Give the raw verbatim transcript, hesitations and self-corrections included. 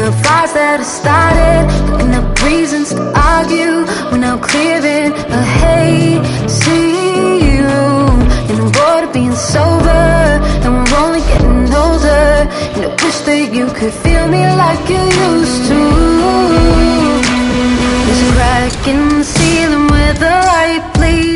the fires that have started, picking up reasons to argue. We're now clearing a hazy room in the road of being sober, and we're only getting older. And I wish that you could feel me like you used to. There's a crack in the ceiling where the light bleeds.